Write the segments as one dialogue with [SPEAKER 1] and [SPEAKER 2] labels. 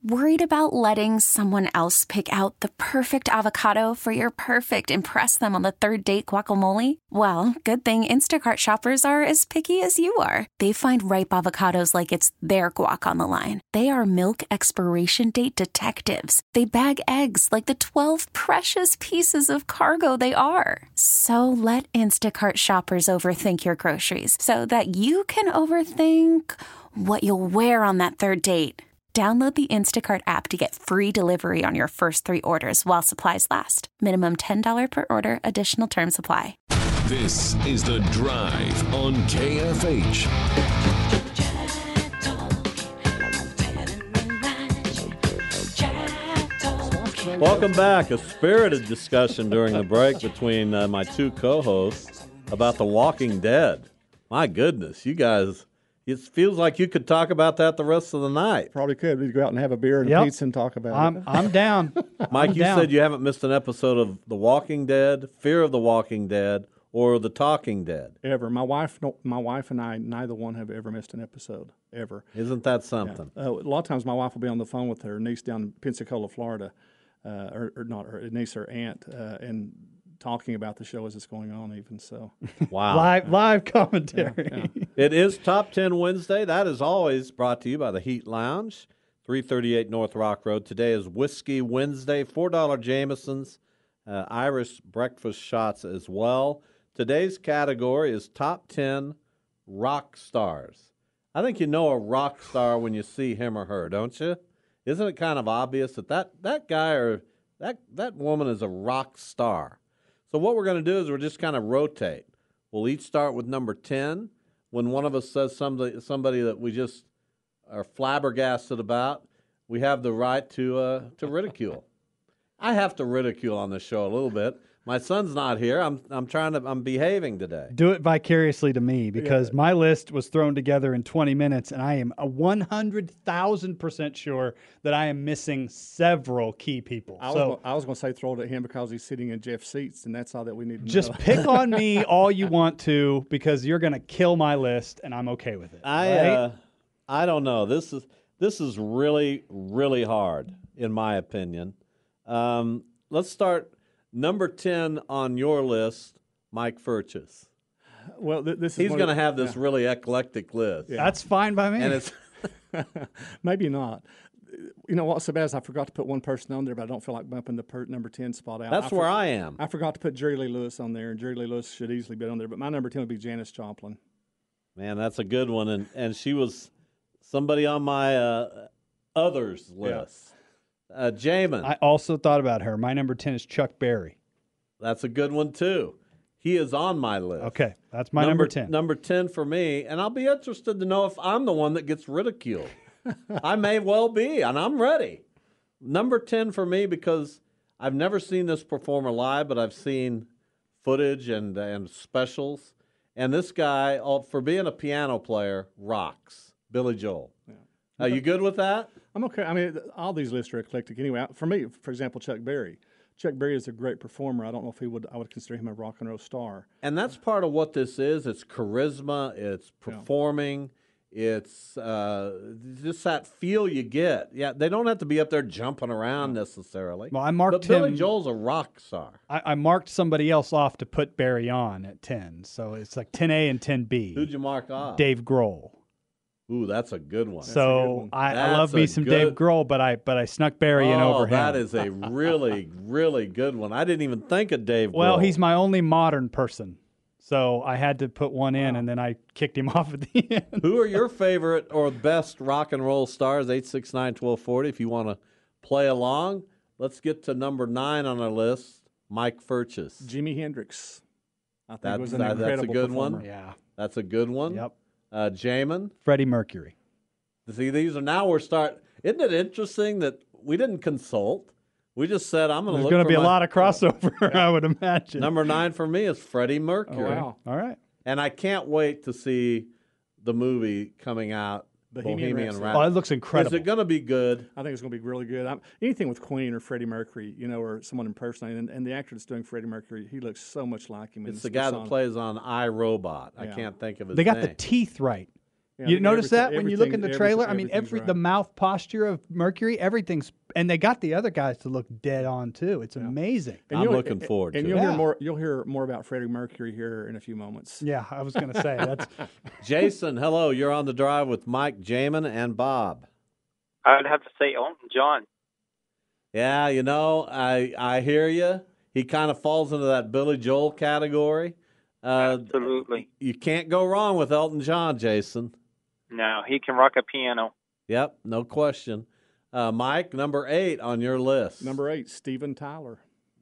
[SPEAKER 1] Worried about letting someone else pick out the perfect avocado for your perfect impress them on the third date guacamole? Well, good thing Instacart shoppers are as picky as you are. They find ripe avocados like it's their guac on the line. They are milk expiration date detectives. They bag eggs like the 12 precious pieces of cargo they are. So let Instacart shoppers overthink your groceries so that you can overthink what you'll wear on that third date. Download the Instacart app to get free delivery on your first 3 orders while supplies last. Minimum $10 per order. Additional terms apply.
[SPEAKER 2] This is The Drive on KFH.
[SPEAKER 3] Welcome back. A spirited discussion during the break between my two co-hosts about The Walking Dead. My goodness, you guys... It feels like you could talk about that the rest of the night.
[SPEAKER 4] Probably could. We'd go out and have a beer and a pizza and talk about it.
[SPEAKER 5] I'm down.
[SPEAKER 3] Mike, you said you haven't missed an episode of The Walking Dead, Fear of the Walking Dead, or The Talking Dead.
[SPEAKER 4] Ever. My wife and I, neither one have ever missed an episode, ever.
[SPEAKER 3] Isn't that something?
[SPEAKER 4] Yeah. A lot of times my wife will be on the phone with her niece down in Pensacola, Florida, or not her niece, her aunt, and talking about the show as it's going on even, so.
[SPEAKER 3] Wow.
[SPEAKER 5] Live commentary.
[SPEAKER 4] Yeah.
[SPEAKER 3] It is Top 10 Wednesday. That is always brought to you by the Heat Lounge, 338 North Rock Road. Today is Whiskey Wednesday, $4 Jamesons, Irish breakfast shots as well. Today's category is Top 10 Rock Stars. I think you know a rock star when you see him or her, don't you? Isn't it kind of obvious that guy or that woman is a rock star? So what we're going to do is we're just kind of rotate. We'll each start with number 10. When one of us says somebody that we just are flabbergasted about, we have the right to ridicule. I have to ridicule on this show a little bit. My son's not here. I'm behaving today.
[SPEAKER 5] Do it vicariously to me because my list was thrown together in 20 minutes, and I am 100,000% sure that I am missing several key people.
[SPEAKER 4] I was going to say throw it at him because he's sitting in Jeff's seats, and that's all that we need to
[SPEAKER 5] just
[SPEAKER 4] know.
[SPEAKER 5] pick on me all you want to because you're going to kill my list, and I'm okay with it.
[SPEAKER 3] I don't know. This is really, really hard, in my opinion. Let's start. Number 10 on your list, Mike Furches.
[SPEAKER 4] Well,
[SPEAKER 3] he's going to have this really eclectic list.
[SPEAKER 5] Yeah. That's fine by me.
[SPEAKER 3] And it's
[SPEAKER 4] maybe not. You know what's so bad is I forgot to put one person on there, but I don't feel like bumping the number 10 spot out.
[SPEAKER 3] That's where I am.
[SPEAKER 4] I forgot to put Jerry Lee Lewis on there, and Jerry Lee Lewis should easily be on there. But my number 10 would be Janis Joplin.
[SPEAKER 3] Man, that's a good one, and she was somebody on my others list. Jamin.
[SPEAKER 5] I also thought about her. My number 10 is Chuck Berry.
[SPEAKER 3] That's a good one, too. He is on my list.
[SPEAKER 5] Okay, that's my number 10.
[SPEAKER 3] Number 10 for me, and I'll be interested to know if I'm the one that gets ridiculed. I may well be, and I'm ready. Number 10 for me because I've never seen this performer live, but I've seen footage and specials. And this guy, for being a piano player, rocks. Billy Joel. Yeah. Are you good with that?
[SPEAKER 4] I'm okay. I mean, all these lists are eclectic anyway. For me, for example, Chuck Berry. Chuck Berry is a great performer. I don't know if I would consider him a rock and roll star.
[SPEAKER 3] And that's part of what this is. It's charisma. It's performing. Yeah. It's just that feel you get. Yeah, they don't have to be up there jumping around necessarily.
[SPEAKER 5] Well, I marked
[SPEAKER 3] but Billy Joel's a rock star.
[SPEAKER 5] I marked somebody else off to put Berry on at 10. So it's like 10A and 10B.
[SPEAKER 3] Who'd you mark off?
[SPEAKER 5] Dave Grohl.
[SPEAKER 3] Ooh, that's a good one.
[SPEAKER 5] So I love me some Dave Grohl, but I snuck Berry in over him.
[SPEAKER 3] That is a really, really good one. I didn't even think of Dave Grohl.
[SPEAKER 5] Well, he's my only modern person. So I had to put one in, and then I kicked him off at the end.
[SPEAKER 3] Who are your favorite or best rock and roll stars? 869-1240 if you want to play along. Let's get to number 9 on our list, Mike Furches.
[SPEAKER 4] Jimi Hendrix. I think was an incredible
[SPEAKER 3] that's a good
[SPEAKER 4] performer.
[SPEAKER 3] one.
[SPEAKER 5] Yeah.
[SPEAKER 3] That's a good one.
[SPEAKER 5] Yep.
[SPEAKER 3] Jamin.
[SPEAKER 5] Freddie Mercury.
[SPEAKER 3] See, Isn't it interesting that we didn't consult? We just said, I'm going to look for
[SPEAKER 5] There's going to be a lot of crossover, I would imagine.
[SPEAKER 3] Number 9 for me is Freddie Mercury.
[SPEAKER 4] Oh, wow.
[SPEAKER 5] All right.
[SPEAKER 3] And I can't wait to see the movie coming out, Bohemian Rhapsody.
[SPEAKER 5] Oh, it looks incredible.
[SPEAKER 3] Is it going to be good?
[SPEAKER 4] I think it's going to be really good. Anything with Queen or Freddie Mercury, or someone impersonating, and the actor that's doing Freddie Mercury, he looks so much like him.
[SPEAKER 3] It's the guy that plays on iRobot. I can't think of his name.
[SPEAKER 5] They got the teeth right.
[SPEAKER 4] Yeah,
[SPEAKER 5] You
[SPEAKER 4] they got
[SPEAKER 5] notice that when you look in the
[SPEAKER 4] everything-
[SPEAKER 5] trailer? I mean,
[SPEAKER 4] everything's
[SPEAKER 5] the
[SPEAKER 4] right.
[SPEAKER 5] mouth posture of Mercury, everything's, and they got the other guys to look dead on too. It's amazing.
[SPEAKER 4] And
[SPEAKER 3] I'm
[SPEAKER 4] you'll-
[SPEAKER 3] looking forward
[SPEAKER 4] and
[SPEAKER 3] to
[SPEAKER 4] you'll
[SPEAKER 3] it.
[SPEAKER 4] hear
[SPEAKER 5] Yeah.
[SPEAKER 4] more. You'll hear more about Freddie Mercury here in a few moments.
[SPEAKER 5] Yeah, I was going to say that's
[SPEAKER 3] Jason, hello. You're on the drive with Mike, Jamin, and Bob.
[SPEAKER 6] I would have to say Elton John.
[SPEAKER 3] Yeah, I hear you. He kind of falls into that Billy Joel category.
[SPEAKER 6] Absolutely.
[SPEAKER 3] You can't go wrong with Elton John, Jason.
[SPEAKER 6] No, he can rock a piano.
[SPEAKER 3] Yep, no question. Mike, number 8 on your list.
[SPEAKER 4] Number 8, Steven Tyler.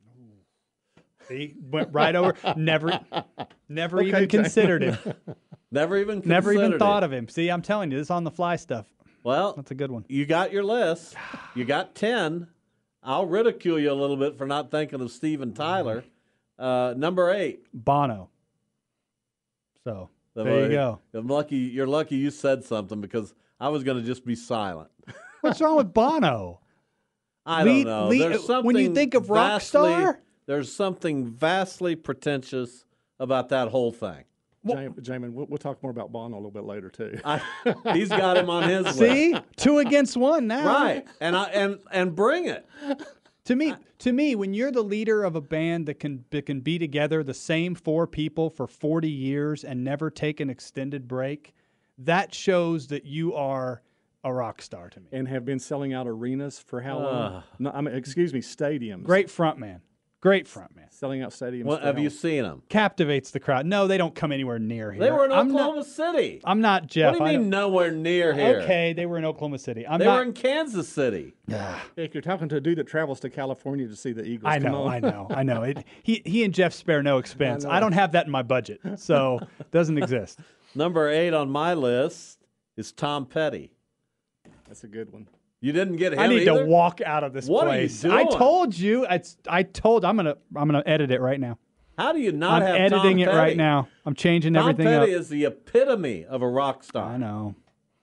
[SPEAKER 5] he went right over. Never
[SPEAKER 4] Okay,
[SPEAKER 5] even considered him.
[SPEAKER 3] Never even
[SPEAKER 5] Never even
[SPEAKER 3] considered
[SPEAKER 5] thought
[SPEAKER 3] it.
[SPEAKER 5] of him. See, I'm telling you, this on the fly stuff.
[SPEAKER 3] Well,
[SPEAKER 5] That's a good one.
[SPEAKER 3] you got your list. You got 10. I'll ridicule you a little bit for not thinking of Steven Tyler. Number 8.
[SPEAKER 5] Bono. So there you go.
[SPEAKER 3] You're lucky you said something because I was going to just be silent.
[SPEAKER 5] What's wrong with Bono?
[SPEAKER 3] I
[SPEAKER 5] Lead-
[SPEAKER 3] don't know.
[SPEAKER 5] lead-
[SPEAKER 3] There's
[SPEAKER 5] when you
[SPEAKER 3] something
[SPEAKER 5] think of rock
[SPEAKER 3] vastly-
[SPEAKER 5] star?
[SPEAKER 3] There's something vastly pretentious about that whole thing.
[SPEAKER 4] Jamin, we'll talk more about Bono a little bit later too.
[SPEAKER 3] He's got him on his list.
[SPEAKER 5] See, 2 against 1 now.
[SPEAKER 3] Right. And bring it.
[SPEAKER 5] To me, when you're the leader of a band that can be together, the same 4 people for 40 years and never take an extended break, that shows that you are a rock star to me.
[SPEAKER 4] And have been selling out arenas for how long? No, excuse me, stadiums.
[SPEAKER 5] Great frontman. Great frontman.
[SPEAKER 4] Selling out stadiums.
[SPEAKER 3] What,
[SPEAKER 4] for
[SPEAKER 3] have
[SPEAKER 4] how
[SPEAKER 3] you
[SPEAKER 4] long?
[SPEAKER 3] seen him?
[SPEAKER 5] Captivates the crowd. No, they don't come anywhere near here.
[SPEAKER 3] They were in
[SPEAKER 5] I'm
[SPEAKER 3] Oklahoma City.
[SPEAKER 5] I'm not Jeff.
[SPEAKER 3] What do you mean nowhere near here?
[SPEAKER 5] Okay, they were in Oklahoma City.
[SPEAKER 3] They were in Kansas City.
[SPEAKER 4] If you're talking to a dude that travels to California to see the Eagles,
[SPEAKER 5] I
[SPEAKER 4] come
[SPEAKER 5] know,
[SPEAKER 4] on.
[SPEAKER 5] I know. He and Jeff spare no expense. I don't have that in my budget, so it doesn't exist.
[SPEAKER 3] Number 8 on my list is Tom Petty.
[SPEAKER 4] That's a good one.
[SPEAKER 3] You didn't get him
[SPEAKER 5] I need
[SPEAKER 3] either?
[SPEAKER 5] to walk out of this
[SPEAKER 3] What are you
[SPEAKER 5] place.
[SPEAKER 3] doing?
[SPEAKER 5] I told you. I'm gonna edit it right now.
[SPEAKER 3] How do you not
[SPEAKER 5] I'm
[SPEAKER 3] have
[SPEAKER 5] editing
[SPEAKER 3] Tom
[SPEAKER 5] it
[SPEAKER 3] Petty?
[SPEAKER 5] right now. I'm changing
[SPEAKER 3] Tom
[SPEAKER 5] everything
[SPEAKER 3] Petty
[SPEAKER 5] up.
[SPEAKER 3] is the epitome of a rock star.
[SPEAKER 5] I know.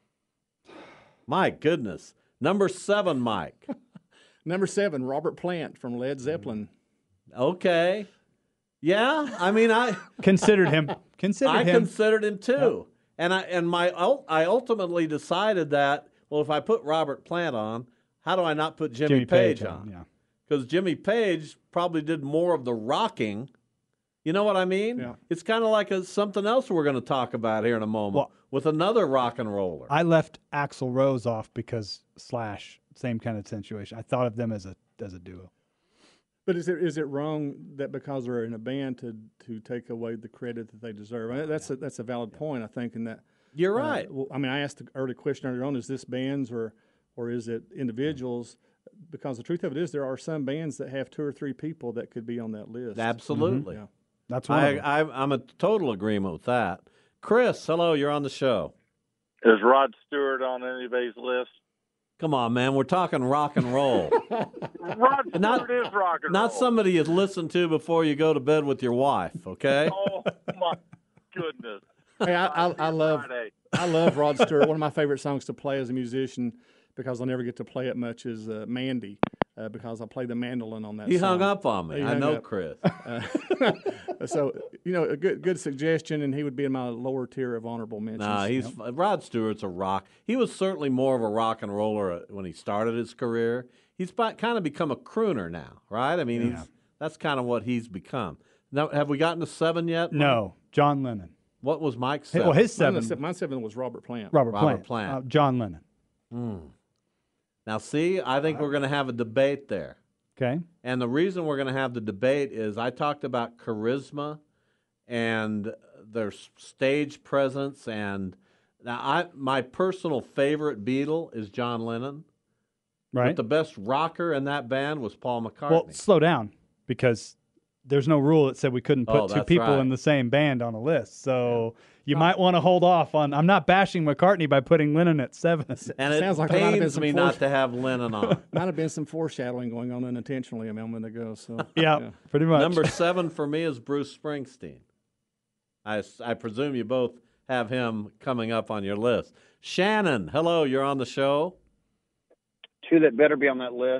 [SPEAKER 3] My goodness. Number 7, Mike.
[SPEAKER 4] Number 7, Robert Plant from Led Zeppelin.
[SPEAKER 3] Okay. Yeah, I mean, I
[SPEAKER 5] Considered him. Considered him.
[SPEAKER 3] considered him too, and I ultimately decided that if I put Robert Plant on, how do I not put Jimmy Page on?
[SPEAKER 5] Yeah.
[SPEAKER 3] Because Jimmy Page probably did more of the rocking. You know what I mean?
[SPEAKER 4] Yeah.
[SPEAKER 3] It's kind of like something else we're going to talk about here in a moment
[SPEAKER 5] Well,
[SPEAKER 3] with another rock and roller.
[SPEAKER 5] I left Axl Rose off because Slash, same kind of situation. I thought of them as a duo.
[SPEAKER 4] But is it wrong that because they're in a band to take away the credit that they deserve? I mean, that's a valid point, I think, in that.
[SPEAKER 3] You're right.
[SPEAKER 4] Well, I mean, I asked the early question earlier on: is this bands or is it individuals? Because the truth of it is, there are some bands that have 2 or 3 people that could be on that list.
[SPEAKER 3] Absolutely.
[SPEAKER 4] Yeah.
[SPEAKER 5] That's one of them.
[SPEAKER 3] I'm a total agreement with that. Chris, hello, you're on the show.
[SPEAKER 7] Is Rod Stewart on anybody's list?
[SPEAKER 3] Come on, man. We're talking rock and roll.
[SPEAKER 7] Rod Stewart
[SPEAKER 3] Not-
[SPEAKER 7] is rock and
[SPEAKER 3] Not
[SPEAKER 7] roll.
[SPEAKER 3] somebody you listen to before you go to bed with your wife, okay?
[SPEAKER 7] Oh my goodness!
[SPEAKER 4] Hey, I love
[SPEAKER 7] Friday.
[SPEAKER 4] Rod Stewart. One of my favorite songs to play as a musician, because I'll never get to play it much, is Mandy, because I play the mandolin on that
[SPEAKER 3] He
[SPEAKER 4] song.
[SPEAKER 3] hung up on me.
[SPEAKER 4] He
[SPEAKER 3] I
[SPEAKER 4] hung
[SPEAKER 3] know
[SPEAKER 4] up.
[SPEAKER 3] Chris.
[SPEAKER 4] So, a good suggestion, and he would be in my lower tier of honorable mentions.
[SPEAKER 3] Nah, Rod Stewart's a rock. He was certainly more of a rock and roller when he started his career. He's kind of become a crooner now, right? I mean, that's kind of what he's become. Now, have we gotten to 7 yet?
[SPEAKER 5] No, John Lennon.
[SPEAKER 3] What was Mike's
[SPEAKER 5] Hey,
[SPEAKER 3] 7?
[SPEAKER 5] well, his 7.
[SPEAKER 4] My 7 was Robert Plant.
[SPEAKER 5] Robert
[SPEAKER 3] Robert
[SPEAKER 5] Plant.
[SPEAKER 3] Plant.
[SPEAKER 5] John Lennon.
[SPEAKER 3] Now, see, I think we're going to have a debate there.
[SPEAKER 5] Okay.
[SPEAKER 3] And the reason we're going to have the debate is I talked about charisma and their stage presence. And now my personal favorite Beatle is John Lennon.
[SPEAKER 5] Right.
[SPEAKER 3] But the best rocker in that band was Paul McCartney.
[SPEAKER 5] Well, slow down because there's no rule that said we couldn't put 2
[SPEAKER 3] that's
[SPEAKER 5] people
[SPEAKER 3] right.
[SPEAKER 5] in the same band on a list. So you might want to hold off on. I'm not bashing McCartney by putting Lennon at 7.
[SPEAKER 3] and it
[SPEAKER 4] Sounds like there might have been
[SPEAKER 3] pains
[SPEAKER 4] some
[SPEAKER 3] me
[SPEAKER 4] force-
[SPEAKER 3] not to have Lennon on.
[SPEAKER 4] Might have been some foreshadowing going on unintentionally a moment ago. So
[SPEAKER 5] Yeah, pretty much.
[SPEAKER 3] Number 7 for me is Bruce Springsteen. I presume you both have him coming up on your list. Shannon, hello, you're on the show.
[SPEAKER 8] 2 that better be on that list.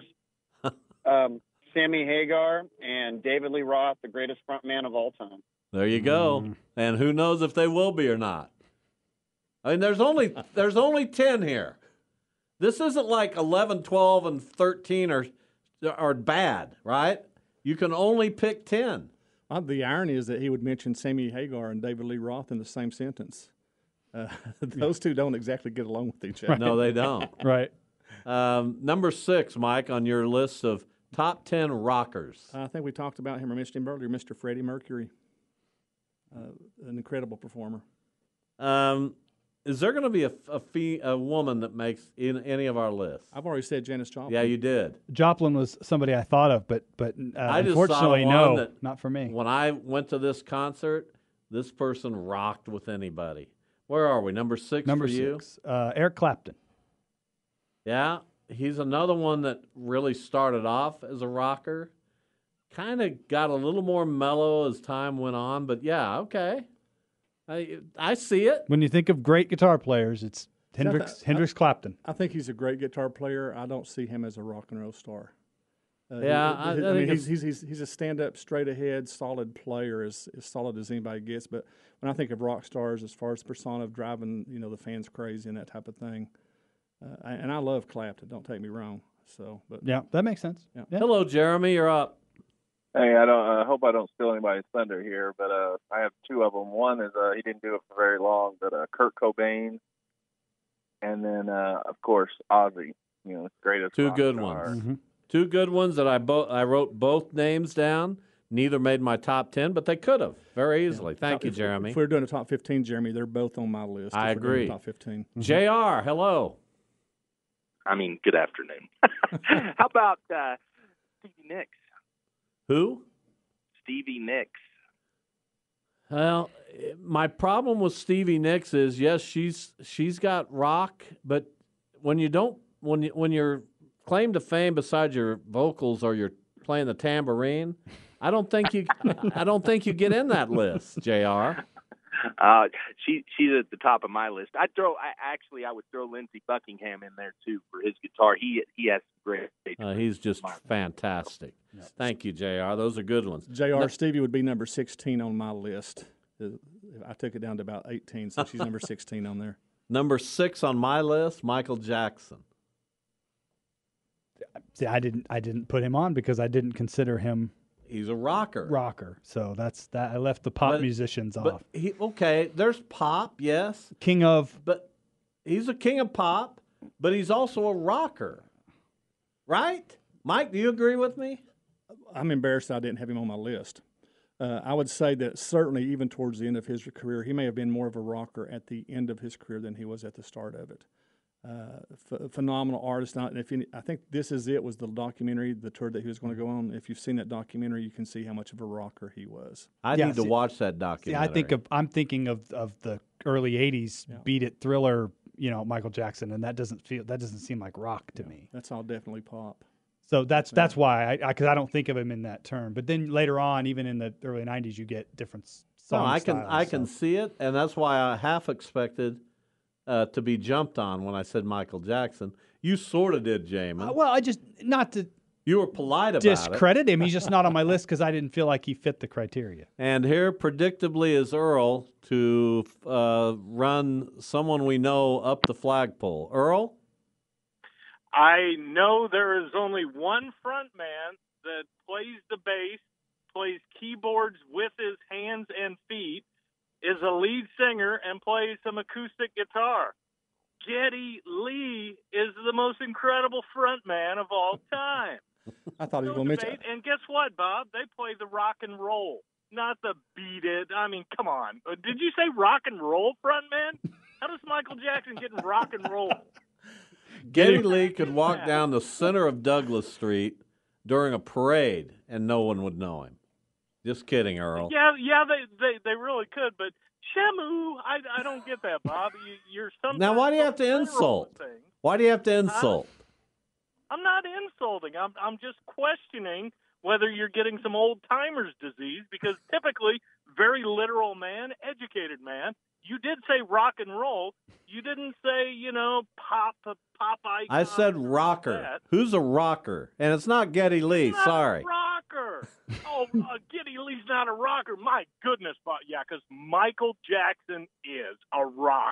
[SPEAKER 8] Sammy Hagar and David Lee Roth, the greatest front man of all time.
[SPEAKER 3] There you go. And who knows if they will be or not. I mean, there's only 10 here. This isn't like 11, 12, and 13 are bad, right? You can only pick 10.
[SPEAKER 4] The irony is that he would mention Sammy Hagar and David Lee Roth in the same sentence. Those two don't exactly get along with each other.
[SPEAKER 3] No, they don't.
[SPEAKER 5] Right.
[SPEAKER 3] Number 6, Mike, on your list of top 10 rockers.
[SPEAKER 4] I think we talked about him or mentioned him earlier, Mr. Freddie Mercury. An incredible performer.
[SPEAKER 3] Is there going to be a woman that makes in any of our lists?
[SPEAKER 4] I've already said Janis Joplin.
[SPEAKER 3] Yeah, you did.
[SPEAKER 5] Joplin was somebody I thought of, but
[SPEAKER 3] I just
[SPEAKER 5] unfortunately,
[SPEAKER 3] saw one
[SPEAKER 5] no,
[SPEAKER 3] that
[SPEAKER 5] not for me.
[SPEAKER 3] When I went to this concert, this person rocked with anybody. Where are we? Number 6
[SPEAKER 5] Number
[SPEAKER 3] for you?
[SPEAKER 5] 6, Eric Clapton.
[SPEAKER 3] Yeah, he's another one that really started off as a rocker. Kind of got a little more mellow as time went on, but yeah, okay. I see it.
[SPEAKER 5] When you think of great guitar players, it's Hendrix Clapton.
[SPEAKER 4] I think he's a great guitar player. I don't see him as a rock and roll star.
[SPEAKER 3] I
[SPEAKER 4] mean,
[SPEAKER 3] think
[SPEAKER 4] he's a stand-up, straight-ahead, solid player, as solid as anybody gets. But when I think of rock stars, as far as the persona of driving, the fans crazy and that type of thing, and I love Clapton. Don't take me wrong. So, but
[SPEAKER 5] yeah, that makes sense.
[SPEAKER 4] Yeah.
[SPEAKER 5] Yeah.
[SPEAKER 3] Hello, Jeremy. You're up.
[SPEAKER 7] Hey, I hope I don't steal anybody's thunder here, but I have 2 of them. One is he didn't do it for very long, but Kurt Cobain, and then of course Ozzy. Greatest.
[SPEAKER 3] 2
[SPEAKER 7] rock
[SPEAKER 3] good
[SPEAKER 7] star.
[SPEAKER 3] ones.
[SPEAKER 5] Mm-hmm.
[SPEAKER 3] 2 good ones that I wrote both names down. Neither made my top 10, but they could have very easily. Thank you, Jeremy.
[SPEAKER 4] If we're doing a top 15, Jeremy, they're both on my list.
[SPEAKER 3] I
[SPEAKER 4] if we're doing
[SPEAKER 3] agree.
[SPEAKER 4] a top 15.
[SPEAKER 3] JR, hello.
[SPEAKER 9] Good afternoon. How about Stevie Nicks?
[SPEAKER 3] Who?
[SPEAKER 9] Stevie Nicks.
[SPEAKER 3] Well, my problem with Stevie Nicks is yes, she's got rock, but when you're claim to fame besides your vocals or you're playing the tambourine, I don't think you get in that list, JR.
[SPEAKER 9] She's at the top of my list. I would throw Lindsey Buckingham in there too for his guitar. He has great.
[SPEAKER 3] He's just fantastic. Yeah. Thank you, JR. Those are good ones.
[SPEAKER 4] JR, Stevie would be number 16 on my list. I took it down to about 18, so she's number 16 on there.
[SPEAKER 3] Number 6 on my list, Michael Jackson.
[SPEAKER 5] See, I didn't put him on because I didn't consider him.
[SPEAKER 3] He's a rocker.
[SPEAKER 5] So that's that. I left the pop musicians off.
[SPEAKER 3] There's pop, yes.
[SPEAKER 5] King of.
[SPEAKER 3] But he's a king of pop, but he's also a rocker. Right? Mike, do you agree with me?
[SPEAKER 4] I'm embarrassed I didn't have him on my list. I would say that certainly even towards the end of his career, he may have been more of a rocker at the end of his career than he was at the start of it. Phenomenal artist. I think This Is It was the documentary, the tour that he was going to go on. If you've seen that documentary, you can see how much of a rocker he was.
[SPEAKER 3] I need to watch that documentary.
[SPEAKER 5] I'm thinking of the early '80s Beat It Thriller, Michael Jackson, and that doesn't seem like rock to me.
[SPEAKER 4] That's all definitely pop.
[SPEAKER 5] So that's why because I don't think of him in that term. But then later on, even in the early '90s, you get different songs.
[SPEAKER 3] I can see it, and that's why I half expected to be jumped on when I said Michael Jackson. You sort of did, Jamin.
[SPEAKER 5] Well, I just not to.
[SPEAKER 3] You were polite about
[SPEAKER 5] discredit him. He's just not on my list because I didn't feel like he fit the criteria.
[SPEAKER 3] And here, predictably, is Earl to run someone we know up the flagpole. Earl?
[SPEAKER 7] I know there is only one front man that plays the bass, plays keyboards with his hands and feet, is a lead singer, and plays some acoustic guitar. Geddy Lee is the most incredible front man of all time.
[SPEAKER 4] I thought he was going to mention.
[SPEAKER 7] And guess what, Bob? They play the rock and roll, not the beat it. Come on. Did you say rock and roll front man? How does Michael Jackson get in rock and roll?
[SPEAKER 3] Geddy Lee could walk down the center of Douglas Street during a parade, and no one would know him. Just kidding, Earl.
[SPEAKER 7] Yeah, they really could, but Shamu, I don't get that, Bob. You're sometimes
[SPEAKER 3] now, why do you have to insult? Why do you have to insult?
[SPEAKER 7] I'm not insulting. I'm just questioning whether you're getting some old timers disease, because typically, very literal man, educated man. You did say rock and roll. You didn't say, pop icon.
[SPEAKER 3] I said rocker. Who's a rocker? And it's not Geddy Lee.
[SPEAKER 7] Not
[SPEAKER 3] sorry.
[SPEAKER 7] A rocker. Geddy Lee's not a rocker. My goodness, but yeah, because Michael Jackson is a rocker.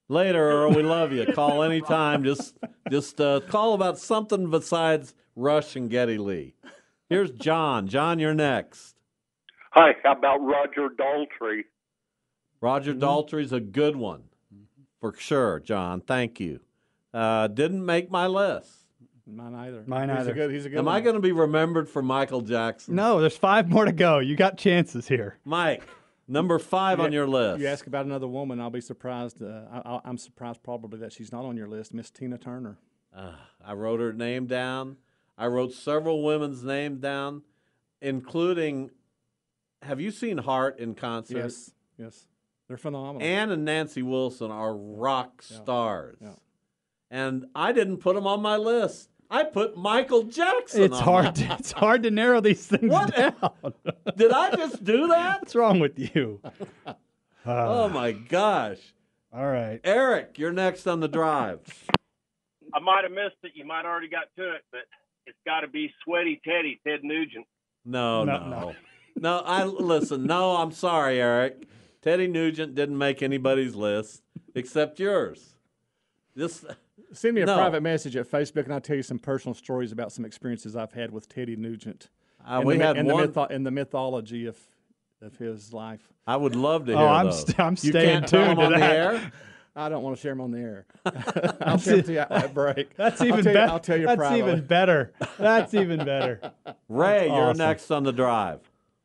[SPEAKER 3] Later, Earl. We love you. Call anytime. Just call about something besides Rush and Geddy Lee. Here's John. John, you're next.
[SPEAKER 10] Hi, how about Roger Daltrey?
[SPEAKER 3] Roger Daltrey's a good one, for sure, John. Thank you. Didn't make my list.
[SPEAKER 4] Mine either.
[SPEAKER 5] He's a good
[SPEAKER 3] Am
[SPEAKER 5] one.
[SPEAKER 3] I going to be remembered for Michael Jackson?
[SPEAKER 5] No, there's 5 more to go. You got chances here.
[SPEAKER 3] Mike, number 5 on your list.
[SPEAKER 4] You ask about another woman, I'll be surprised. I'm surprised probably that she's not on your list, Miss Tina Turner.
[SPEAKER 3] I wrote her name down. I wrote several women's names down, including, have you seen Heart in concert?
[SPEAKER 4] Yes. They're phenomenal.
[SPEAKER 3] Ann and Nancy Wilson are rock stars.
[SPEAKER 4] Yeah.
[SPEAKER 3] And I didn't put them on my list. I put Michael Jackson
[SPEAKER 5] It's
[SPEAKER 3] on
[SPEAKER 5] hard.
[SPEAKER 3] my
[SPEAKER 5] It's hard to narrow these things down.
[SPEAKER 3] Did I just do that?
[SPEAKER 5] What's wrong with you?
[SPEAKER 3] Oh, my gosh.
[SPEAKER 5] All right.
[SPEAKER 3] Eric, you're next on the drive.
[SPEAKER 10] I might have missed it. You might have already got to it, but it's got to be Sweaty Teddy, Ted Nugent.
[SPEAKER 3] No. Listen, no, I'm sorry, Eric. Teddy Nugent didn't make anybody's list except yours.
[SPEAKER 4] Send me a private message at Facebook, and I'll tell you some personal stories about some experiences I've had with Teddy Nugent. The mythology of his life.
[SPEAKER 3] I would love to hear those.
[SPEAKER 5] I'm
[SPEAKER 3] You
[SPEAKER 5] staying
[SPEAKER 3] can't tell
[SPEAKER 5] tuned
[SPEAKER 3] them
[SPEAKER 5] to
[SPEAKER 3] on
[SPEAKER 5] that.
[SPEAKER 3] the air?
[SPEAKER 4] I don't want to share them on the air. I'll share them to you at break.
[SPEAKER 5] That's even better.
[SPEAKER 4] I'll tell you
[SPEAKER 5] That's
[SPEAKER 4] privately.
[SPEAKER 5] even better. That's even better.
[SPEAKER 3] Ray,
[SPEAKER 5] That's
[SPEAKER 3] you're
[SPEAKER 5] awesome.
[SPEAKER 3] next on the drive.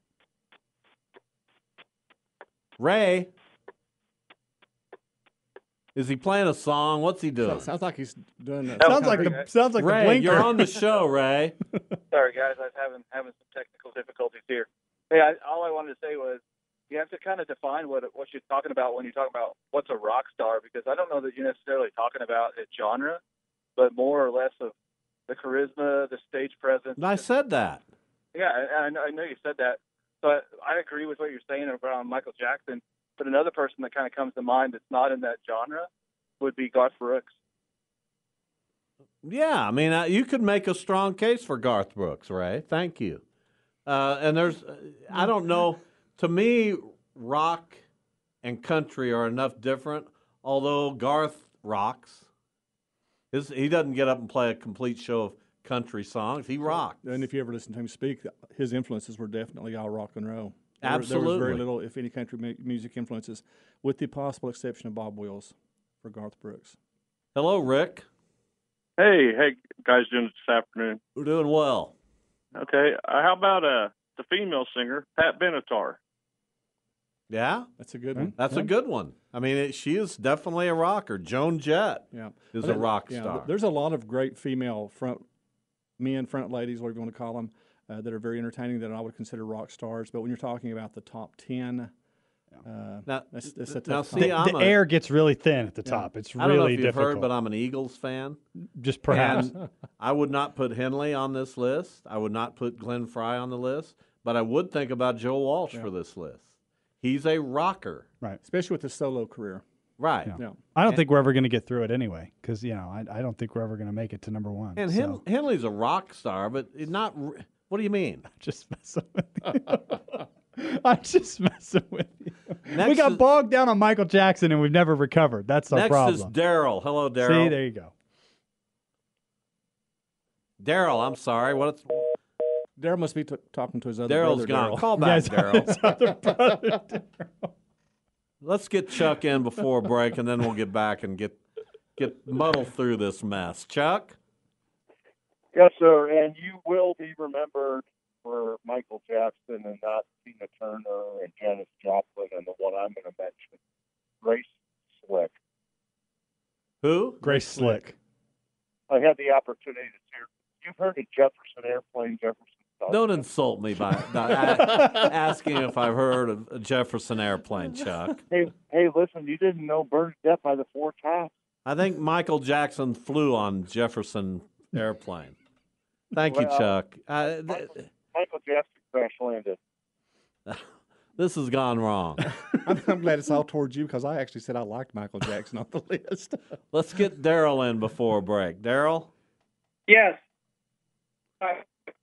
[SPEAKER 3] Ray, is he playing a song? What's he doing?
[SPEAKER 4] Sounds like he's doing that.
[SPEAKER 5] Sounds like the
[SPEAKER 3] Ray,
[SPEAKER 5] blinker.
[SPEAKER 3] you're on the show, Ray.
[SPEAKER 11] Sorry, guys, I was having some technical difficulties here. Hey, all I wanted to say was you have to kind of define what you're talking about when you talk about what's a rock star, because I don't know that you're necessarily talking about a genre, but more or less of the charisma, the stage presence.
[SPEAKER 3] I said that.
[SPEAKER 11] Yeah, I know you said that. But I agree with what you're saying around Michael Jackson. But another person that kind of comes to mind that's not in that genre would be Garth Brooks.
[SPEAKER 3] Yeah, I mean, you could make a strong case for Garth Brooks, Ray. Thank you. And there's, I don't know, to me, rock and country are enough different, although Garth rocks. He doesn't get up and play a complete show of country songs. He rocks.
[SPEAKER 4] And if you ever listen to him speak, his influences were definitely all rock and roll. There was
[SPEAKER 3] Absolutely.
[SPEAKER 4] very little, if any, country music influences, with the possible exception of Bob Wills for Garth Brooks.
[SPEAKER 3] Hello, Rick.
[SPEAKER 10] Hey, guys, doing this afternoon?
[SPEAKER 3] We're doing well.
[SPEAKER 10] Okay, how about the female singer, Pat Benatar?
[SPEAKER 3] Yeah,
[SPEAKER 4] that's a good one.
[SPEAKER 3] That's a good one. I mean, she is definitely a rocker. Joan Jett is a rock star.
[SPEAKER 4] There's a lot of great female front ladies, whatever you want to call them, that are very entertaining that I would consider rock stars. But when you're talking about the top 10, that's a tough
[SPEAKER 5] the air gets really thin at the top. It's really
[SPEAKER 3] I don't know if you've
[SPEAKER 5] difficult.
[SPEAKER 3] heard, but I'm an Eagles fan.
[SPEAKER 5] Just perhaps.
[SPEAKER 3] And I would not put Henley on this list. I would not put Glenn Fry on the list. But I would think about Joe Walsh for this list. He's a rocker.
[SPEAKER 4] Right. Especially with his solo career.
[SPEAKER 3] Right.
[SPEAKER 4] Yeah.
[SPEAKER 5] I don't think we're ever going to get through it anyway, because I don't think we're ever going to make it to number one.
[SPEAKER 3] And Henley's a rock star, but not. What do you mean?
[SPEAKER 5] Just messing with you. I'm just messing with you.
[SPEAKER 3] Next
[SPEAKER 5] we got bogged down on Michael Jackson, and we've never recovered. That's our problem.
[SPEAKER 3] Next is Daryl. Hello, Daryl.
[SPEAKER 5] See, there you go.
[SPEAKER 3] Daryl, I'm sorry.
[SPEAKER 4] Daryl must be talking to his other
[SPEAKER 3] Daryl's
[SPEAKER 4] brother.
[SPEAKER 3] gone.
[SPEAKER 4] Daryl.
[SPEAKER 3] Call back, Daryl.
[SPEAKER 5] His other brother, Daryl.
[SPEAKER 3] Let's get Chuck in before break, and then we'll get back and get muddled through this mess. Chuck?
[SPEAKER 12] Yes, sir. And you will be remembered for Michael Jackson and not Tina Turner and Janis Joplin and the one I'm going to mention, Grace Slick.
[SPEAKER 3] Who?
[SPEAKER 5] Grace Slick.
[SPEAKER 12] I had the opportunity to see her. You've heard of Jefferson Airplane, Jefferson.
[SPEAKER 3] Don't insult me by asking if I've heard of a Jefferson Airplane, Chuck.
[SPEAKER 12] Hey, listen, you didn't know Bernadette by the Four Tops?
[SPEAKER 3] I think Michael Jackson flew on Jefferson Airplane. Thank you, Chuck.
[SPEAKER 12] Michael Jackson crash landed.
[SPEAKER 3] This has gone wrong.
[SPEAKER 4] I'm glad it's all towards you because I actually said I liked Michael Jackson on the list.
[SPEAKER 3] Let's get Daryl in before break. Daryl?
[SPEAKER 13] Yes.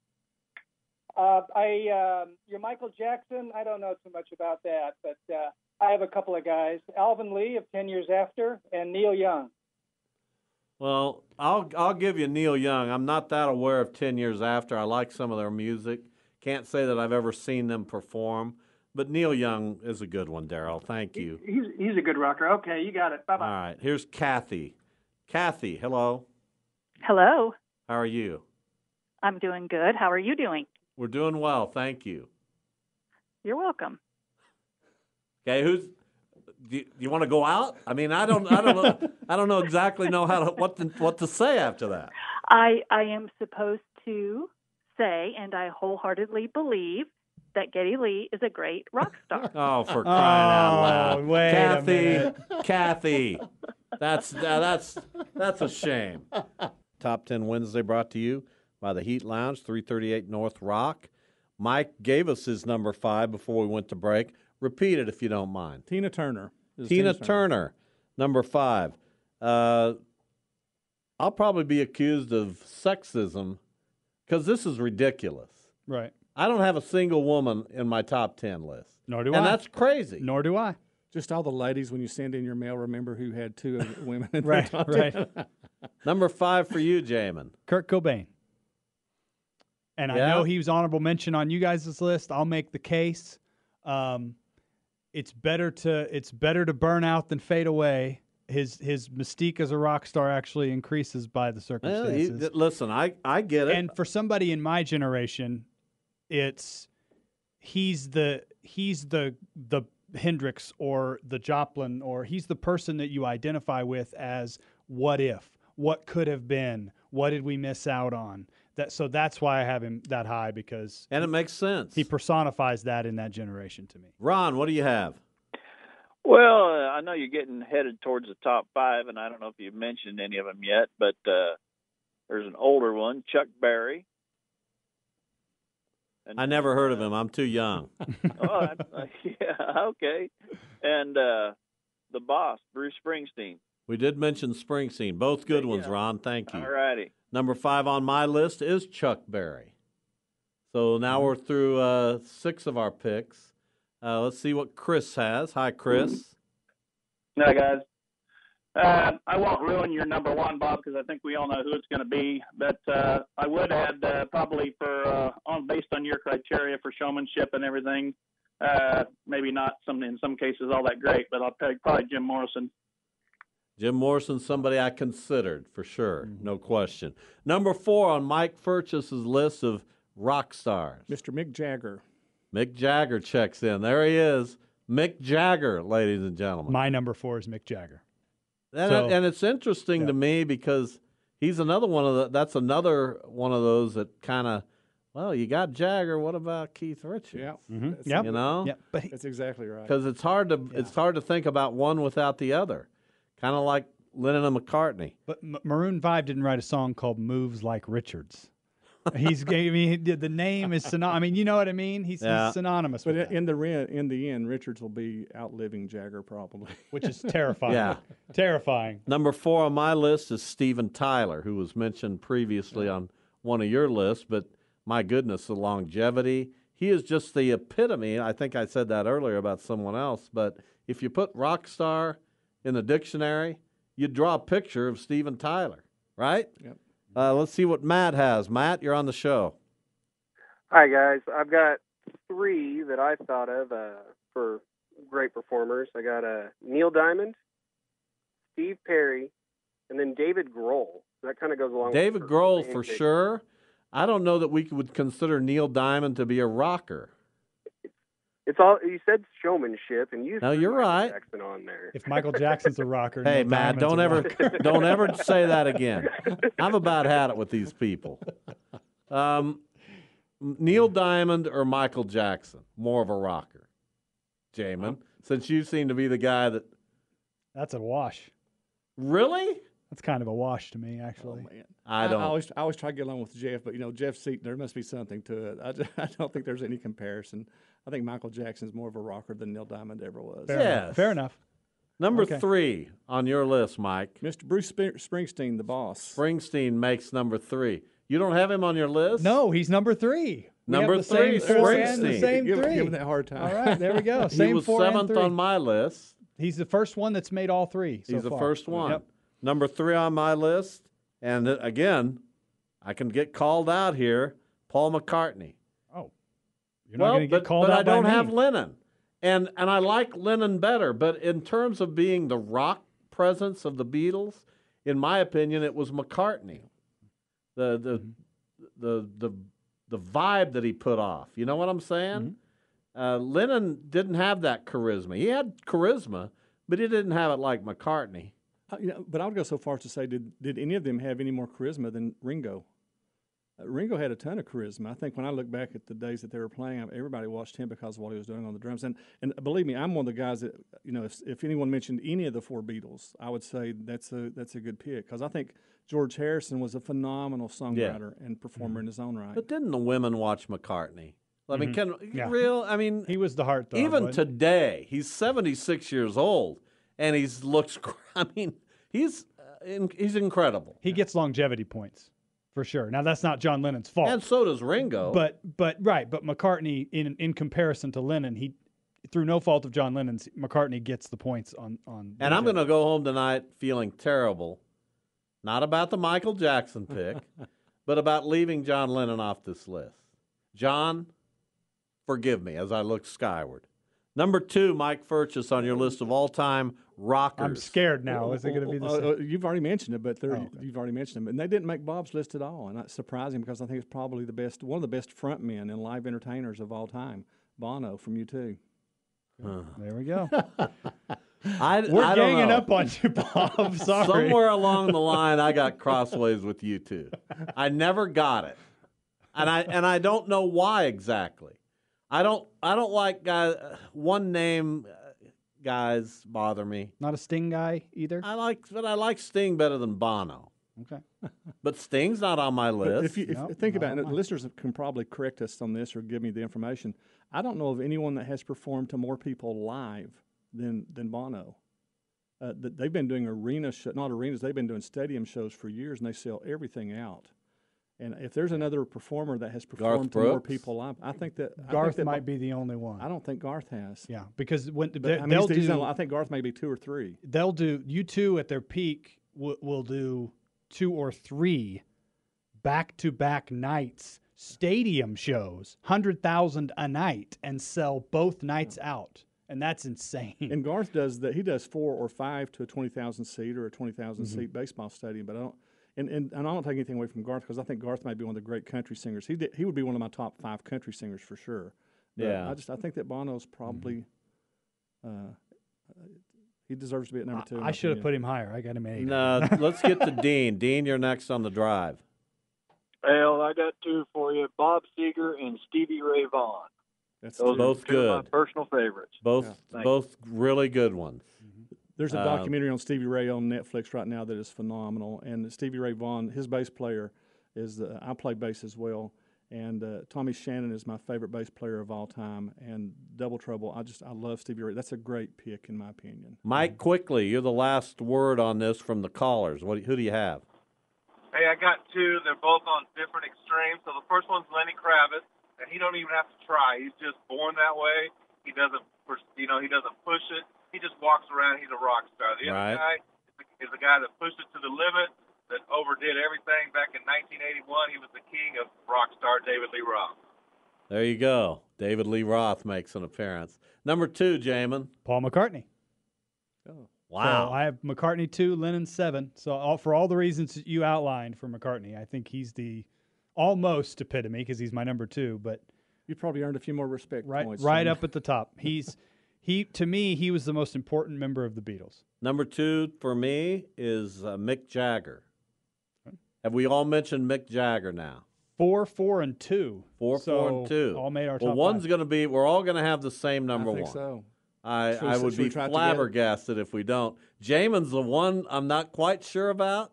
[SPEAKER 13] Your Michael Jackson, I don't know too much about that, but I have a couple of guys: Alvin Lee of 10 Years After and Neil Young.
[SPEAKER 3] Well, I'll give you Neil Young. I'm not that aware of 10 Years After. I like some of their music. Can't say that I've ever seen them perform, but Neil Young is a good one, Daryl. Thank you.
[SPEAKER 13] He's a good rocker. Okay, you got it. Bye-bye.
[SPEAKER 3] All right, here's Kathy. Kathy, hello.
[SPEAKER 14] Hello.
[SPEAKER 3] How are you?
[SPEAKER 14] I'm doing good. How are you doing?
[SPEAKER 3] We're doing well, thank you.
[SPEAKER 14] You're welcome.
[SPEAKER 3] Okay, do you want to go out? I mean, I don't know exactly what to say after that.
[SPEAKER 14] I am supposed to say, and I wholeheartedly believe, that Geddy Lee is a great rock star.
[SPEAKER 3] Oh, for crying out loud!
[SPEAKER 5] Wait a minute.
[SPEAKER 3] Kathy, that's a shame. Top 10 Wednesday brought to you by the Heat Lounge, 338 North Rock. Mike gave us his number 5 before we went to break. Repeat it if you don't mind.
[SPEAKER 4] Tina Turner.
[SPEAKER 3] Tina Turner, number 5. I'll probably be accused of sexism because this is ridiculous.
[SPEAKER 5] Right.
[SPEAKER 3] I don't have a single woman in my top 10 list.
[SPEAKER 5] Nor do I.
[SPEAKER 3] And that's crazy.
[SPEAKER 5] Nor do I.
[SPEAKER 4] Just all the ladies, when you send in your mail, remember who had 2 women in
[SPEAKER 5] Right,
[SPEAKER 4] their top
[SPEAKER 5] right.
[SPEAKER 4] 10.
[SPEAKER 3] Number 5 for you, Jamin.
[SPEAKER 5] Kurt Cobain. And I know he was honorable mention on you guys' list. I'll make the case. It's better to burn out than fade away. His mystique as a rock star actually increases by the circumstances.
[SPEAKER 3] Listen, I get it.
[SPEAKER 5] And for somebody in my generation, he's the Hendrix or the Joplin, or he's the person that you identify with as what if, what could have been, what did we miss out on? So that's why I have him that high, because
[SPEAKER 3] it makes sense.
[SPEAKER 5] He personifies that in that generation to me.
[SPEAKER 3] Ron, what do you have?
[SPEAKER 15] Well, I know you're getting headed towards the top 5, and I don't know if you've mentioned any of them yet, but there's an older one, Chuck Berry.
[SPEAKER 3] I never heard of him. I'm too young.
[SPEAKER 15] Yeah, okay. And the boss, Bruce Springsteen.
[SPEAKER 3] We did mention Springsteen. Both good ones, Ron. Thank you.
[SPEAKER 15] All righty.
[SPEAKER 3] Number 5 on my list is Chuck Berry. So now we're through 6 of our picks. Let's see what Chris has. Hi, Chris.
[SPEAKER 16] Hi, guys. I won't ruin your number 1, Bob, because I think we all know who it's going to be. But I would add probably based on your criteria for showmanship and everything, maybe not in some cases all that great, but I'll pick probably Jim Morrison.
[SPEAKER 3] Jim Morrison, somebody I considered for sure, no question. Number 4 on Mike Furchess's list of rock stars.
[SPEAKER 4] Mr. Mick Jagger.
[SPEAKER 3] Mick Jagger checks in. There he is. Mick Jagger, ladies and gentlemen.
[SPEAKER 5] My number 4 is Mick Jagger.
[SPEAKER 3] And it's interesting to me because he's another one of that's another one of those that kind of, well, you got Jagger. What about Keith Richards?
[SPEAKER 4] Yeah,
[SPEAKER 3] you know,
[SPEAKER 4] but that's exactly right.
[SPEAKER 3] Because it's hard to think about one without the other, kind of like Lennon and McCartney.
[SPEAKER 5] But Maroon 5 didn't write a song called "Moves Like Richards." The name is synonymous. I mean, you know what I mean? He's synonymous.
[SPEAKER 4] But
[SPEAKER 5] with
[SPEAKER 4] in the end, Richards will be outliving Jagger probably,
[SPEAKER 5] which is terrifying.
[SPEAKER 3] Yeah,
[SPEAKER 5] terrifying.
[SPEAKER 3] Number 4 on my list is Steven Tyler, who was mentioned previously on one of your lists. But my goodness, the longevity. He is just the epitome. I think I said that earlier about someone else. But if you put rock star in the dictionary, you'd draw a picture of Steven Tyler, right?
[SPEAKER 4] Yep.
[SPEAKER 3] Let's see what Matt has. Matt, you're on the show.
[SPEAKER 17] Hi, guys. I've got 3 that I thought of for great performers. I got Neil Diamond, Steve Perry, and then David Grohl. That kind of goes along
[SPEAKER 3] David
[SPEAKER 17] with
[SPEAKER 3] Grohl for sure. I don't know that we would consider Neil Diamond to be a rocker.
[SPEAKER 17] It's all you said, showmanship, and you.
[SPEAKER 3] No, you're right.
[SPEAKER 17] Jackson on there.
[SPEAKER 5] If Michael Jackson's a rocker,
[SPEAKER 3] hey,
[SPEAKER 5] Neil
[SPEAKER 3] Matt,
[SPEAKER 5] Diamond's
[SPEAKER 3] don't ever say that again. I've about had it with these people. Neil Diamond or Michael Jackson, more of a rocker. Jamin, since you seem to be the guy that.
[SPEAKER 5] That's a wash.
[SPEAKER 3] Really?
[SPEAKER 5] That's kind of a wash to me, actually.
[SPEAKER 4] Oh, man.
[SPEAKER 3] I
[SPEAKER 4] always try to get along with Jeff, but Jeff Seaton, there must be something to it. I don't think there's any comparison. I think Michael Jackson's more of a rocker than Neil Diamond ever was.
[SPEAKER 5] Fair enough.
[SPEAKER 3] Number 3 on your list, Mike.
[SPEAKER 4] Mr. Bruce Springsteen, the boss.
[SPEAKER 3] Springsteen makes number 3. You don't have him on your list?
[SPEAKER 5] No, he's number 3.
[SPEAKER 3] Number
[SPEAKER 5] have the
[SPEAKER 3] 3,
[SPEAKER 5] same 4 and the
[SPEAKER 3] Springsteen.
[SPEAKER 5] same
[SPEAKER 4] Give
[SPEAKER 5] 3.
[SPEAKER 4] him that hard time.
[SPEAKER 5] All right, there we go.
[SPEAKER 3] He
[SPEAKER 5] Same
[SPEAKER 3] was
[SPEAKER 5] 4 and
[SPEAKER 3] 7th
[SPEAKER 5] 3.
[SPEAKER 3] on my list.
[SPEAKER 5] He's the first one that's made all 3 so
[SPEAKER 3] He's the
[SPEAKER 5] far.
[SPEAKER 3] first one.
[SPEAKER 5] Yep.
[SPEAKER 3] Number 3 on my list, and again, I can get called out here, Paul McCartney.
[SPEAKER 5] Oh, you're not going to get called out
[SPEAKER 3] but I don't
[SPEAKER 5] by me.
[SPEAKER 3] have Lennon. And I like Lennon better, but in terms of being the rock presence of the Beatles, in my opinion, it was McCartney. The vibe that he put off. You know what I'm saying? Lennon didn't have that charisma. He had charisma, but he didn't have it like McCartney.
[SPEAKER 4] But I would go so far as to say, did any of them have any more charisma than Ringo? Ringo had a ton of charisma. I think when I look back at the days that they were playing, everybody watched him because of what he was doing on the drums. And believe me, I'm one of the guys that, if anyone mentioned any of the 4 Beatles, I would say that's a good pick because I think George Harrison was a phenomenal songwriter and performer in his own right.
[SPEAKER 3] But didn't the women watch McCartney? I mean,
[SPEAKER 5] he was the heartthrob.
[SPEAKER 3] Even today, he's 76 years old, and he's incredible.
[SPEAKER 5] He gets longevity points. For sure. Now that's not John Lennon's fault,
[SPEAKER 3] and so does Ringo.
[SPEAKER 5] But McCartney, in comparison to Lennon, he, through no fault of John Lennon's, McCartney gets the points on.
[SPEAKER 3] And I'm going to go home tonight feeling terrible, not about the Michael Jackson pick, but about leaving John Lennon off this list. John, forgive me as I look skyward. Number 2, Mike Furchess on your list of all-time rockers.
[SPEAKER 5] I'm scared now. Is it going to be the same?
[SPEAKER 4] You've already mentioned it, but you've already mentioned them. And they didn't make Bob's list at all. And that's surprising because I think it's probably one of the best frontmen and live entertainers of all time, Bono from U2.
[SPEAKER 5] There we go.
[SPEAKER 3] We're
[SPEAKER 5] ganging up on you, Bob. Sorry.
[SPEAKER 3] Somewhere along the line, I got crossways with U2. I never got it. And I don't know why exactly. I don't like guys. One name guys bother me.
[SPEAKER 5] Not a Sting guy either.
[SPEAKER 3] I like Sting better than Bono.
[SPEAKER 5] Okay,
[SPEAKER 3] but Sting's not on my list.
[SPEAKER 4] If you think about it, listeners can probably correct us on this or give me the information. I don't know of anyone that has performed to more people live than Bono. They've been doing not arenas. They've been doing stadium shows for years, and they sell everything out. And if there's another performer that has performed to more people live, I think that
[SPEAKER 5] Garth might be the only one.
[SPEAKER 4] I don't think Garth has.
[SPEAKER 5] Yeah, because when
[SPEAKER 4] I think Garth may be 2 or 3.
[SPEAKER 5] They'll do U2 at their peak. Will do 2 or 3 back-to-back nights, stadium shows, 100,000 a night, and sell both nights out. And that's insane.
[SPEAKER 4] And Garth does that. He does 4 or 5 to a 20,000 seat or a 20,000 seat baseball stadium. But I don't. And I don't take anything away from Garth because I think Garth might be one of the great country singers. He would be one of my top 5 country singers for sure. But
[SPEAKER 3] yeah.
[SPEAKER 4] I think that Bono's probably he deserves to be at number 2.
[SPEAKER 5] I should have put him higher. I got him at 8.
[SPEAKER 3] No, let's get to Dean. Dean, you're next on the drive.
[SPEAKER 11] Well, I got 2 for you: Bob Seger and Stevie Ray Vaughan.
[SPEAKER 4] Those
[SPEAKER 3] both
[SPEAKER 11] two of my
[SPEAKER 3] good.
[SPEAKER 11] personal favorites.
[SPEAKER 3] Both really good ones.
[SPEAKER 4] There's a documentary on Stevie Ray on Netflix right now that is phenomenal. And Stevie Ray Vaughan, his bass player, is I play bass as well. And Tommy Shannon is my favorite bass player of all time. And Double Trouble, I love Stevie Ray. That's a great pick in my opinion.
[SPEAKER 3] Mike, quickly, you're the last word on this from the callers. Who do you have?
[SPEAKER 7] Hey, I got 2. They're both on different extremes. So the first one's Lenny Kravitz, and he don't even have to try. He's just born that way. He doesn't push it. He just walks around. He's a rock star. The other guy is the guy that pushed it to the limit, that overdid everything. Back in 1981, he was the king of rock star David Lee Roth.
[SPEAKER 3] There you go. David Lee Roth makes an appearance. Number 2, Jamin.
[SPEAKER 5] Paul McCartney.
[SPEAKER 4] Oh.
[SPEAKER 3] Wow.
[SPEAKER 5] So I have McCartney 2, Lennon 7. So for all the reasons that you outlined for McCartney, I think he's the almost epitome because he's my number 2. But
[SPEAKER 4] you probably earned a few more respect points.
[SPEAKER 5] Right up at the top. To me, he was the most important member of the Beatles.
[SPEAKER 3] Number 2 for me is Mick Jagger. Have we all mentioned Mick Jagger now?
[SPEAKER 5] 4, 4, and 2.
[SPEAKER 3] 4, 4, and 2.
[SPEAKER 5] All made our top
[SPEAKER 3] Well, one's
[SPEAKER 5] 5.
[SPEAKER 3] going to be. We're all going to have the same number 1.
[SPEAKER 4] I think so.
[SPEAKER 3] I would be flabbergasted if we don't. Jamin's the one I'm not quite sure about.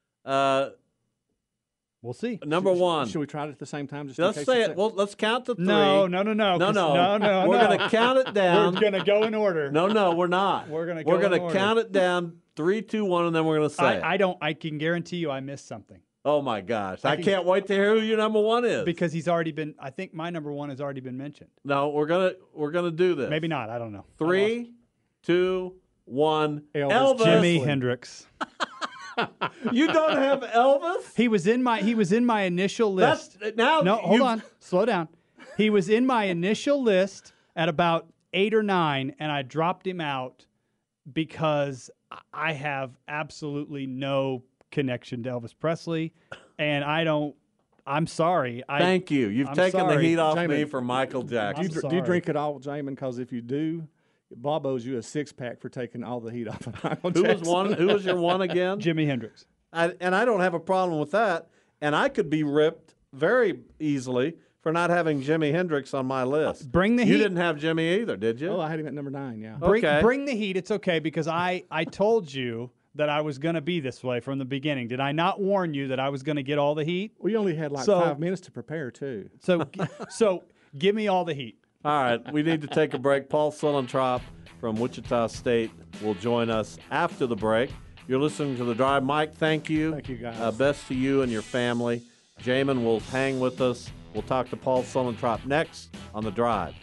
[SPEAKER 5] We'll see.
[SPEAKER 3] Number 1.
[SPEAKER 4] Should we try it at the same time?
[SPEAKER 3] Let's say it. Well, let's count to 3.
[SPEAKER 5] No.
[SPEAKER 3] No. We're going to count it down.
[SPEAKER 5] We're going to go in order.
[SPEAKER 3] No, we're not.
[SPEAKER 5] We're going to
[SPEAKER 3] count it down. 3, 2, 1, and then we're going to say it.
[SPEAKER 5] I can guarantee you I missed something.
[SPEAKER 3] Oh my gosh! I can't wait to hear who your number one is.
[SPEAKER 5] Because he's already been. I think my number one has already been mentioned.
[SPEAKER 3] No, we're gonna do this.
[SPEAKER 5] Maybe not. I don't know.
[SPEAKER 3] 3, 2, 1.
[SPEAKER 4] Elvis.
[SPEAKER 5] Jimi Hendrix.
[SPEAKER 3] You don't have Elvis?
[SPEAKER 5] He was in my initial list. Hold on. Slow down. He was in my initial list at about 8 or 9, and I dropped him out because I have absolutely no connection to Elvis Presley, and I'm sorry.
[SPEAKER 3] Thank you. You've taken the heat off me for Michael Jackson.
[SPEAKER 4] Do you drink it all, Jamin? Because if you do, Bob owes you a 6-pack for taking all the heat off of Michael Jackson.
[SPEAKER 3] Who was your one again?
[SPEAKER 5] Jimi Hendrix.
[SPEAKER 3] And I don't have a problem with that. And I could be ripped very easily for not having Jimi Hendrix on my list.
[SPEAKER 5] Bring the heat.
[SPEAKER 3] You didn't have Jimmy either, did you?
[SPEAKER 4] Oh, I had him at number 9, yeah.
[SPEAKER 5] Bring the heat. It's okay because I told you that I was going to be this way from the beginning. Did I not warn you that I was going to get all the heat?
[SPEAKER 4] We only had 5 minutes to prepare, too.
[SPEAKER 5] So give me all the heat.
[SPEAKER 3] All right, we need to take a break. Paul Suellentrop from Wichita State will join us after the break. You're listening to The Drive. Mike, thank you.
[SPEAKER 4] Thank you, guys.
[SPEAKER 3] Best to you and your family. Jamin will hang with us. We'll talk to Paul Suellentrop next on The Drive.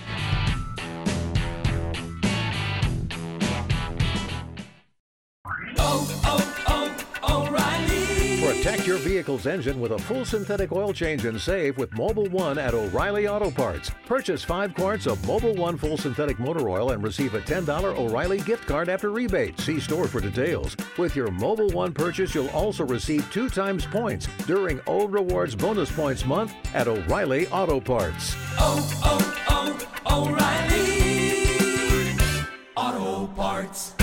[SPEAKER 18] Protect your vehicle's engine with a full synthetic oil change and save with Mobil 1 at O'Reilly Auto Parts. Purchase 5 quarts of Mobil 1 full synthetic motor oil and receive a $10 O'Reilly gift card after rebate. See store for details. With your Mobil 1 purchase, you'll also receive 2 times points during Old Rewards Bonus Points Month at O'Reilly Auto Parts.
[SPEAKER 19] O'Reilly Auto Parts.